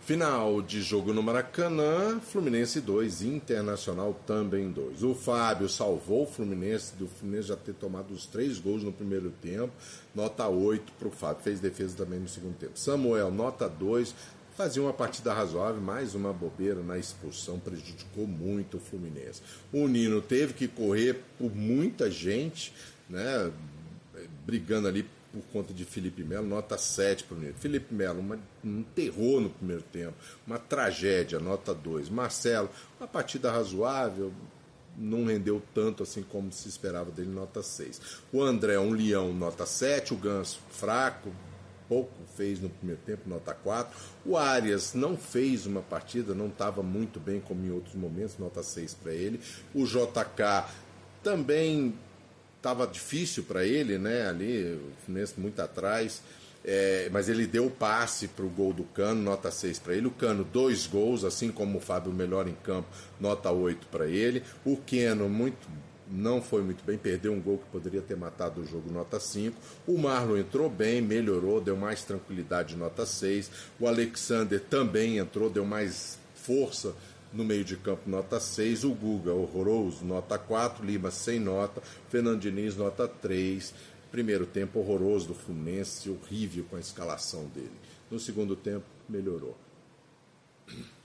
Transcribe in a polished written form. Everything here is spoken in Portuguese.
Final de jogo no Maracanã, Fluminense 2, Internacional também 2. O Fábio salvou o Fluminense, do Fluminense já ter tomado os 3 gols no primeiro tempo, nota 8 para o Fábio, fez defesa também no segundo tempo. Samuel, nota 2, fazia uma partida razoável, mais uma bobeira na expulsão, prejudicou muito o Fluminense. O Nino teve que correr por muita gente, né, brigando ali por conta de Felipe Melo, nota 7 para o Nino. Felipe Melo, um terror no primeiro tempo, uma tragédia, nota 2. Marcelo, uma partida razoável, não rendeu tanto assim como se esperava dele, nota 6. O André, um leão, nota 7. O Ganso, fraco, pouco fez no primeiro tempo, nota 4. O Arias não fez uma partida, não estava muito bem como em outros momentos, nota 6 para ele. O JK também estava difícil para ele, né? Ali, o Fluminense muito atrás, mas ele deu o passe para o gol do Cano, nota 6 para ele. O Cano, 2 gols, assim como o Fábio, melhor em campo, nota 8 para ele. O Keno, não foi muito bem, perdeu um gol que poderia ter matado o jogo, nota 5. O Marlon entrou bem, melhorou, deu mais tranquilidade, nota 6. O Alexander também entrou, deu mais força no meio de campo, nota 6. O Guga, horroroso, nota 4. Lima, sem nota. Fernando Diniz, nota 3. Primeiro tempo horroroso do Fluminense, horrível com a escalação dele. No segundo tempo, melhorou.